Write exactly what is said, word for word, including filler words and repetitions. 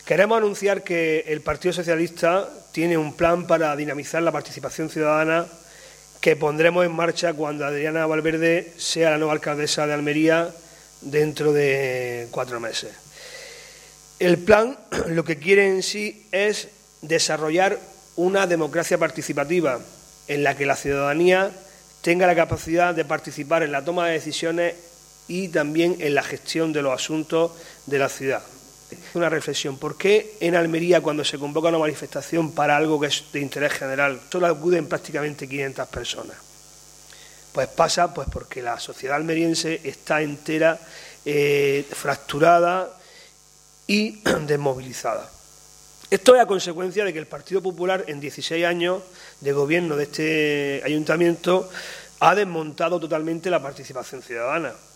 Queremos anunciar que el Partido Socialista tiene un plan para dinamizar la participación ciudadana que pondremos en marcha cuando Adriana Valverde sea la nueva alcaldesa de Almería dentro de cuatro meses. El plan lo que quiere en sí es desarrollar una democracia participativa en la que la ciudadanía tenga la capacidad de participar en la toma de decisiones y también en la gestión de los asuntos de la ciudad. Una reflexión, ¿por qué en Almería cuando se convoca una manifestación para algo que es de interés general solo acuden prácticamente quinientas personas? Pues pasa pues porque la sociedad almeriense está entera eh, fracturada y desmovilizada. Esto es a consecuencia de que el Partido Popular en dieciséis años de gobierno de este ayuntamiento ha desmontado totalmente la participación ciudadana.